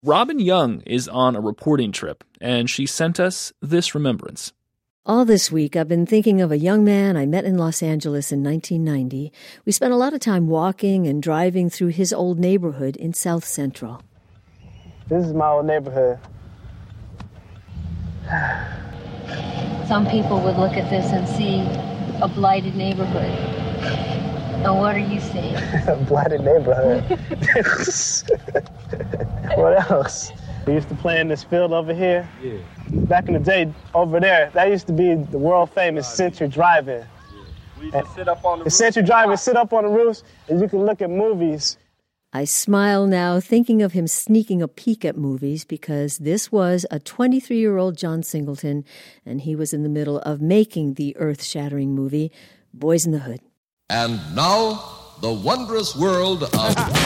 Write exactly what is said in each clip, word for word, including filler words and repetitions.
Robin Young is on a reporting trip, and she sent us this remembrance. All this week, I've been thinking of a young man I met in Los Angeles in nineteen ninety. We spent a lot of time walking and driving through his old neighborhood in South Central. This is my old neighborhood. Some people would look at this and see a blighted neighborhood. And what are you seeing? A blighted neighborhood. What else? We used to play in this field over here. Yeah. Back in the day, over there, that used to be the world-famous Century Drive-In. Yeah. We used to sit up on the, the Century Drive-In, sit up on the roofs, and you can look at movies. I smile now, thinking of him sneaking a peek at movies, because this was a twenty-three-year-old John Singleton, and he was in the middle of making the earth-shattering movie, Boys in the Hood. And now, the wondrous world of...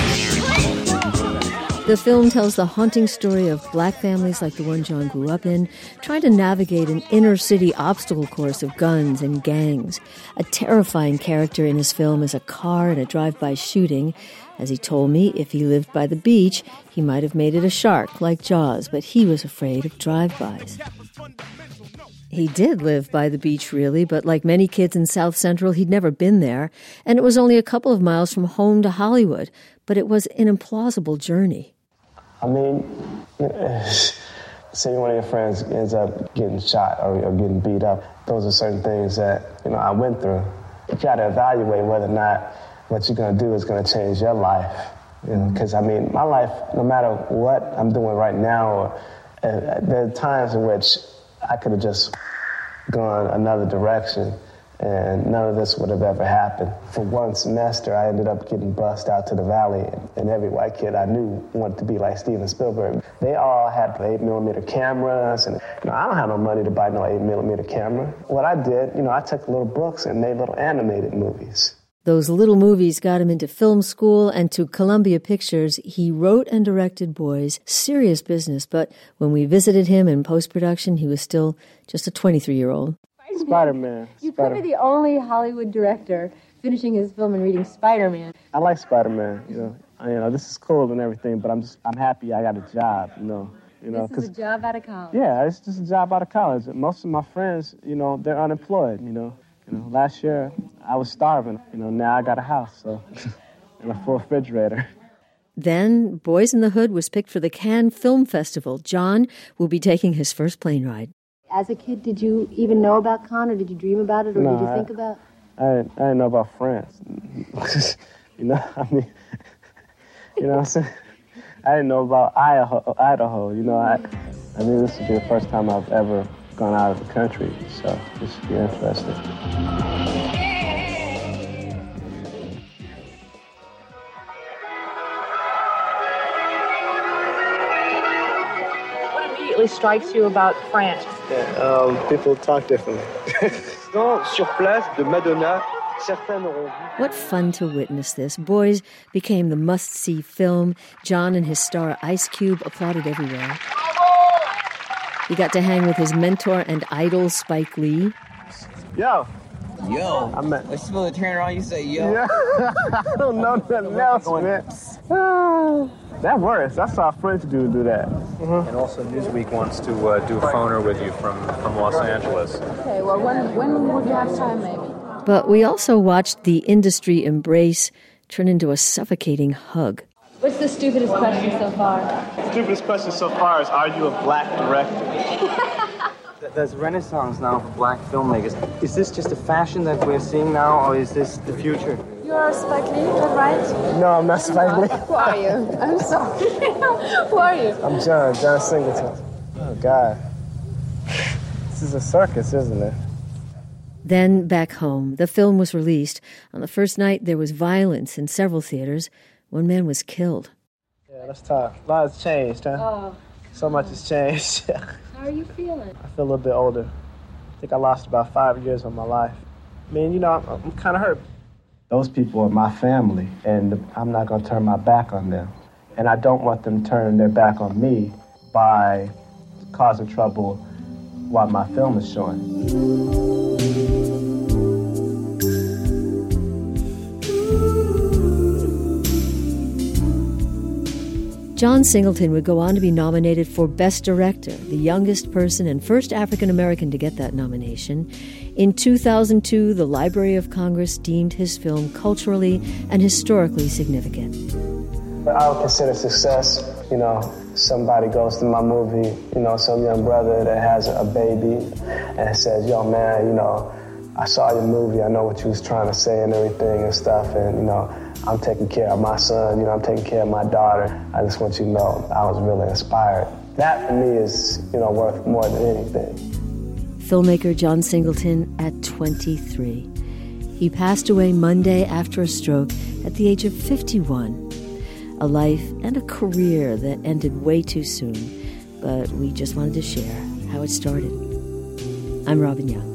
The film tells the haunting story of black families like the one John grew up in, trying to navigate an inner-city obstacle course of guns and gangs. A terrifying character in his film is a car in a drive-by shooting. As he told me, if he lived by the beach, he might have made it a shark like Jaws, but he was afraid of drive-bys. He did live by the beach, really, but like many kids in South Central, he'd never been there, and it was only a couple of miles from home to Hollywood, but it was an implausible journey. I mean, say one of your friends ends up getting shot or, or getting beat up. Those are certain things that, you know, I went through. You got to evaluate whether or not what you're going to do is going to change your life. You know, because, I mean, my life, no matter what I'm doing right now, or, uh, there are times in which I could have just gone another direction, and none of this would have ever happened. For one semester, I ended up getting bussed out to the Valley, and, and every white kid I knew wanted to be like Steven Spielberg. They all had eight millimeter cameras, and you know, I don't have no money to buy no eight millimeter camera. What I did, you know, I took little books and made little animated movies. Those little movies got him into film school and to Columbia Pictures. He wrote and directed Boys, serious business, but when we visited him in post-production, he was still just a twenty-three-year-old. Spider-Man. You Spider- could be the only Hollywood director finishing his film and reading Spider-Man. I like Spider-Man, you know. I, you know, this is cool and everything, but I'm just, I'm happy I got a job, you know. You know, this is a job out of college. Yeah, it's just a job out of college. Most of my friends, you know, they're unemployed, you know. You know, last year I was starving. You know, now I got a house, so, and a full refrigerator. Then Boys in the Hood was picked for the Cannes Film Festival. John will be taking his first plane ride. As a kid, did you even know about Cannes, or did you dream about it, or no, did you I, think about? I didn't, I didn't know about France. you know, I mean, you know what I'm saying? I didn't know about Idaho. Idaho. You know, I, I mean, this would be the first time I've ever gone out of the country, so this should be interesting. What immediately strikes you about France? Yeah, um, people talk differently. Sur place de Madonna, certains n'auront vu. What fun to witness this. Boys became the must-see film. John and his star Ice Cube applauded everywhere. He got to hang with his mentor and idol, Spike Lee. Yo. Yo. I'm at... Let's supposed to turn around, you say yo. Yeah. I don't know nothing else, man. Ah, that works. I saw French dude do that. Mm-hmm. And also Newsweek wants to uh, do a phoner with you from, from Los Angeles. Okay, well, when, when would you have time, maybe? But we also watched the industry embrace turn into a suffocating hug. What's the stupidest question so far? The stupidest question so far is, are you a black director? There's a renaissance now for black filmmakers. Is this just a fashion that we're seeing now, or is this the future? You're Spike Lee, is that right? No, I'm not Spike Lee. Who are you? I'm sorry. Who are you? I'm John, John Singleton. Oh, God. This is a circus, isn't it? Then, back home, the film was released. On the first night, there was violence in several theaters. One man was killed. Yeah, let's talk. A lot has changed, huh? Oh. So much has changed. How are you feeling? I feel a little bit older. I think I lost about five years of my life. I mean, you know, I'm, I'm kind of hurt. Those people are my family, and I'm not going to turn my back on them. And I don't want them turning their back on me by causing trouble while my film is showing. John Singleton would go on to be nominated for Best Director, the youngest person and first African American to get that nomination. In two thousand two, the Library of Congress deemed his film culturally and historically significant. I would consider success, you know, somebody goes to my movie, you know, some young brother that has a baby and says, yo, man, you know, I saw your movie, I know what you was trying to say and everything and stuff, and, you know, I'm taking care of my son, you know, I'm taking care of my daughter. I just want you to know I was really inspired. That, for me, is, you know, worth more than anything. Filmmaker John Singleton at twenty-three. He passed away Monday after a stroke at the age of fifty-one. A life and a career that ended way too soon, but we just wanted to share how it started. I'm Robin Young.